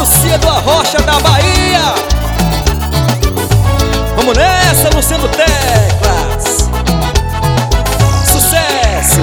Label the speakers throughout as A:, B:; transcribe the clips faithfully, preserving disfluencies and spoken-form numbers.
A: Luciano Arrocha da Bahia. Vamos nessa, Luciano Teclas. Sucesso.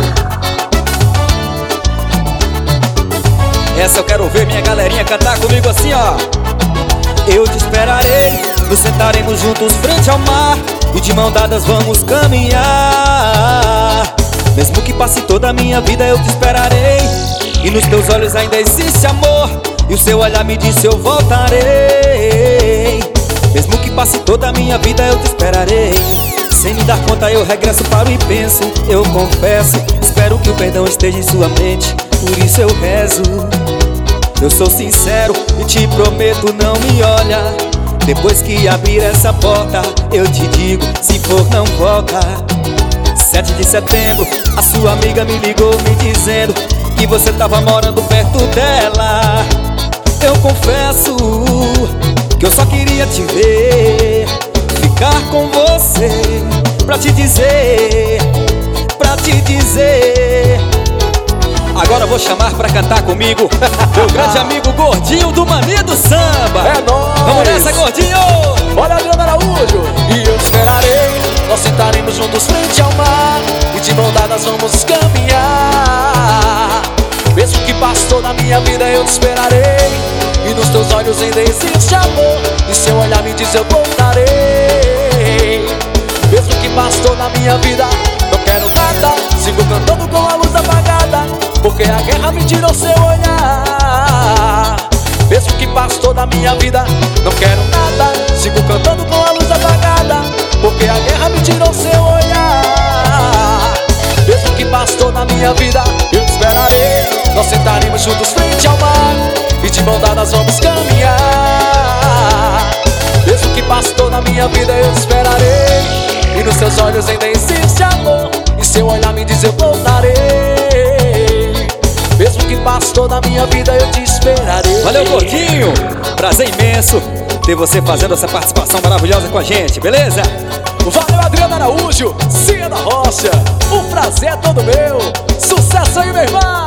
A: Essa eu quero ver minha galerinha cantar comigo assim, ó. Eu te esperarei, nos sentaremos juntos frente ao mar e de mão dadas vamos caminhar. Mesmo que passe toda a minha vida eu te esperarei, e nos teus olhos ainda existe amor, e o seu olhar me disse eu voltarei. Mesmo que passe toda a minha vida eu te esperarei. Sem me dar conta eu regresso, paro e penso, eu confesso, espero que o perdão esteja em sua mente, por isso eu rezo. Eu sou sincero e te prometo, não me olha. Depois que abrir essa porta eu te digo, se for não volta. Sete de setembro, a sua amiga me ligou me dizendo que você tava morando perto dela. Eu confesso que eu só queria te ver, ficar com você, pra te dizer, pra te dizer. Agora vou chamar pra cantar comigo meu grande amigo Gordinho do Mania do Samba.
B: É nóis!
A: Vamos nessa, Gordinho!
B: Olha, Adriano Araújo! E eu te esperarei, nós sentaremos juntos frente ao mar e de mão dadas vamos caminhar. Mesmo que passe toda a minha vida eu te esperarei, e nos teus olhos ainda existe amor, e seu olhar me diz eu voltarei. Mesmo que passe toda a minha vida, não quero nada, sigo cantando com a luz apagada, porque a guerra me tirou seu olhar. Mesmo que passe toda a minha vida, não quero nada, sigo cantando com a luz apagada, porque a guerra me tirou seu olhar. Mesmo que passe toda a minha vida, eu te esperarei, nós sentaremos juntos frente ao mar e de mão dadas vamos caminhar. Mesmo que passe toda a minha vida, eu te esperarei, e nos seus olhos ainda existe amor, e seu olhar me diz eu voltarei. Mesmo que passe toda a minha vida eu te esperarei.
A: Valeu, Gordinho! Prazer imenso ter você fazendo essa participação maravilhosa com a gente, beleza?
B: Valeu, Adriano Araújo, Cia da Rocha. O prazer é todo meu. Sucesso aí, meu irmão!